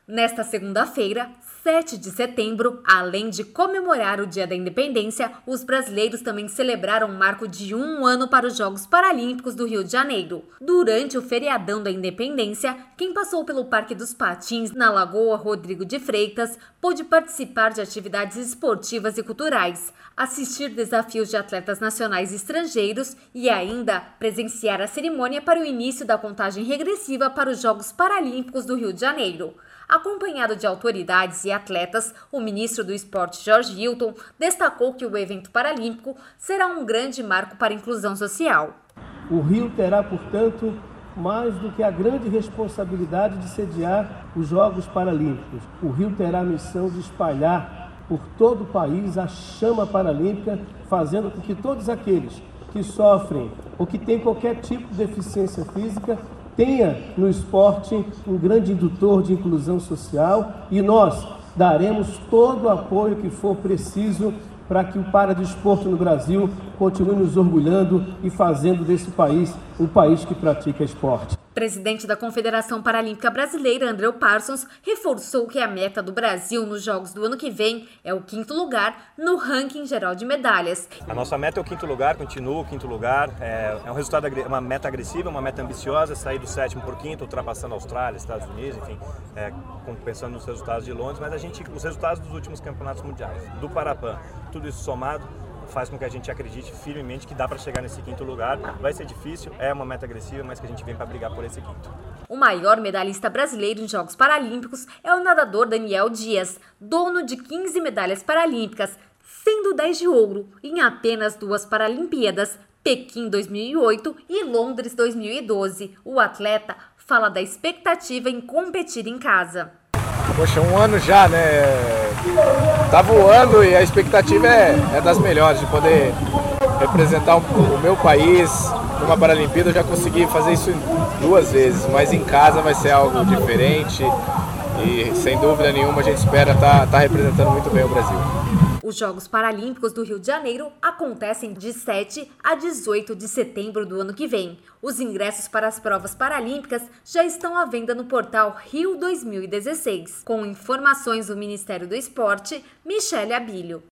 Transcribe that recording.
Nesta segunda-feira, 7 de setembro, além de comemorar o Dia da Independência, os brasileiros também celebraram um marco de 1 ano para os Jogos Paralímpicos do Rio de Janeiro. Durante o feriadão da Independência, quem passou pelo Parque dos Patins, na Lagoa Rodrigo de Freitas, pôde participar de atividades esportivas e culturais, assistir desafios de atletas nacionais e estrangeiros e ainda presenciar a cerimônia para o início da contagem regressiva para os Jogos Paralímpicos do Rio de Janeiro. Acompanhado de autoridades e atletas, o ministro do Esporte, Jorge Hilton, destacou que o evento paralímpico será um grande marco para a inclusão social. O Rio terá, portanto, mais do que a grande responsabilidade de sediar os Jogos Paralímpicos. O Rio terá a missão de espalhar por todo o país a chama paralímpica, fazendo com que todos aqueles que sofrem ou que têm qualquer tipo de deficiência física tenha no esporte um grande indutor de inclusão social, e nós daremos todo o apoio que for preciso para que o paradesporto no Brasil continue nos orgulhando e fazendo desse país um país que pratica esporte. O presidente da Confederação Paralímpica Brasileira, Andreu Parsons, reforçou que a meta do Brasil nos Jogos do ano que vem é o 5º lugar no ranking geral de medalhas. A nossa meta é o 5º lugar, continua o 5º lugar. É um resultado, uma meta agressiva, uma meta ambiciosa, sair do 7º por 5º, ultrapassando a Austrália, Estados Unidos, enfim, pensando nos resultados de Londres, mas os resultados dos últimos campeonatos mundiais, do Parapan, tudo isso somado, faz com que a gente acredite firmemente que dá para chegar nesse 5º lugar. Vai ser difícil, é uma meta agressiva, mas que a gente vem para brigar por esse 5º. O maior medalhista brasileiro em Jogos Paralímpicos é o nadador Daniel Dias, dono de 15 medalhas paralímpicas, sendo 10 de ouro em apenas 2 Paralimpíadas, Pequim 2008 e Londres 2012. O atleta fala da expectativa em competir em casa. Poxa, 1 ano já, né? Tá voando e a expectativa é das melhores, de poder representar o meu país numa Paralimpíada. Eu já consegui fazer isso 2 vezes, mas em casa vai ser algo diferente e, sem dúvida nenhuma, a gente espera tá representando muito bem o Brasil. Os Jogos Paralímpicos do Rio de Janeiro acontecem de 7 a 18 de setembro do ano que vem. Os ingressos para as provas paralímpicas já estão à venda no portal Rio 2016. Com informações do Ministério do Esporte, Michele Abílio.